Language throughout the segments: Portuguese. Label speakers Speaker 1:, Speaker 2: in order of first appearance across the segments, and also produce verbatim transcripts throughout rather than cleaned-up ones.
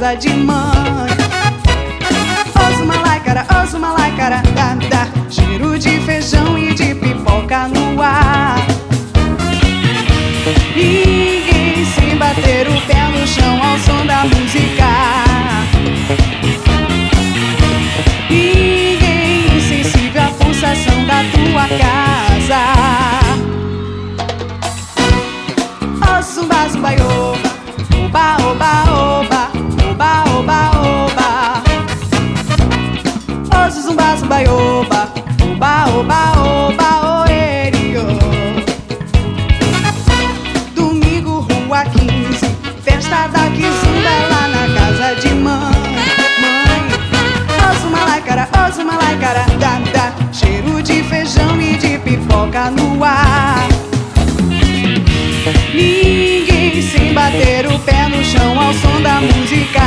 Speaker 1: casa de mãe. Osso malaicara, osso malaicara, dá, dá. Cheiro de feijão e de pipoca no ar. Ninguém sem bater o pé no chão ao som da música. Ninguém insensível à pulsação da tua casa. Ó zumba, zumba, ioba, oba, oba, oba, oba, oba, oba. Ó zumba, zumba, ioba, oba, oba, oba, oerio. Domingo, rua quinze, festa da Kizumba lá na casa de mãe. Mãe, osso malaicara, osso malaicara, dá, dá. Cheiro de feijão e de pipoca no ar. Ninguém sem bater o pé no chão ao som da música.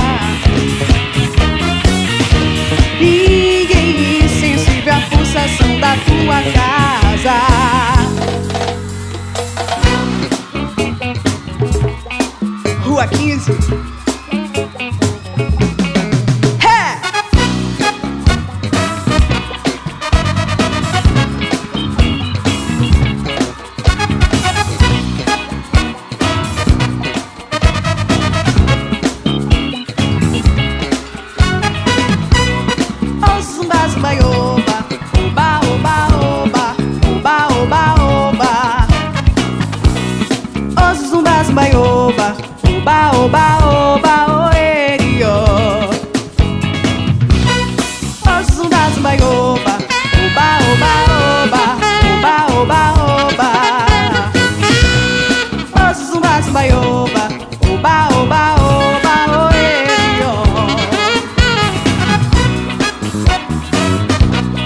Speaker 1: Ninguém insensível à pulsação da tua casa. Rua quinze. Hey! Oh, zumba, zumba, ioba, oba, oba, oba, oba, oba, oba. Oh, zumba, zumba, ioba, oba, oba, oba, oerio. Oh, zumba, zumba, ioba, oba, oba, oba, oba, oba, oba. Oh, zumba, zumba, ioba, oba, oba, oba, oerio.